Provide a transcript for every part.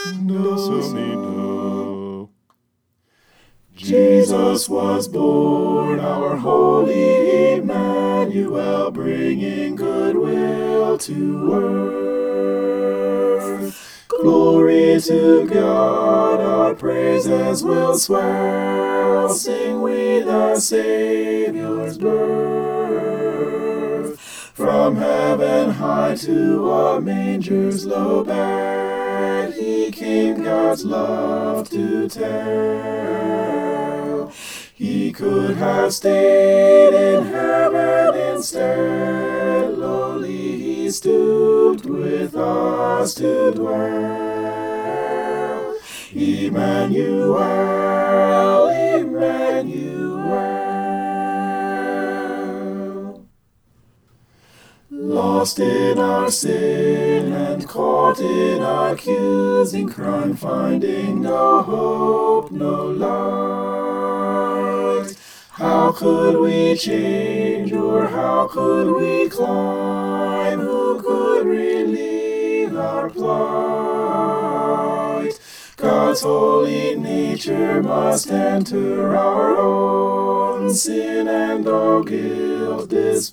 Do. Jesus was born, our holy Emmanuel, bringing goodwill to earth. Glory to God, our praises will swell, sing we the Saviour's birth. From heaven high to a manger's low bed, he came God's love to tell. He could have stayed in heaven instead, lowly he stooped with us to dwell. Emmanuel, Emmanuel. Lost in our sin and caught in accusing crime, finding no hope, no light. How could we change, or how could we climb? Who could relieve our plight? God's holy nature must enter our own sin and all guilt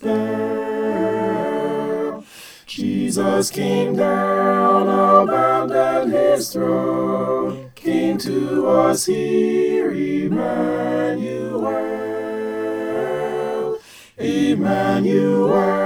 dispel. Jesus came down, abandoned his throne, came to us here, Emmanuel. Emmanuel.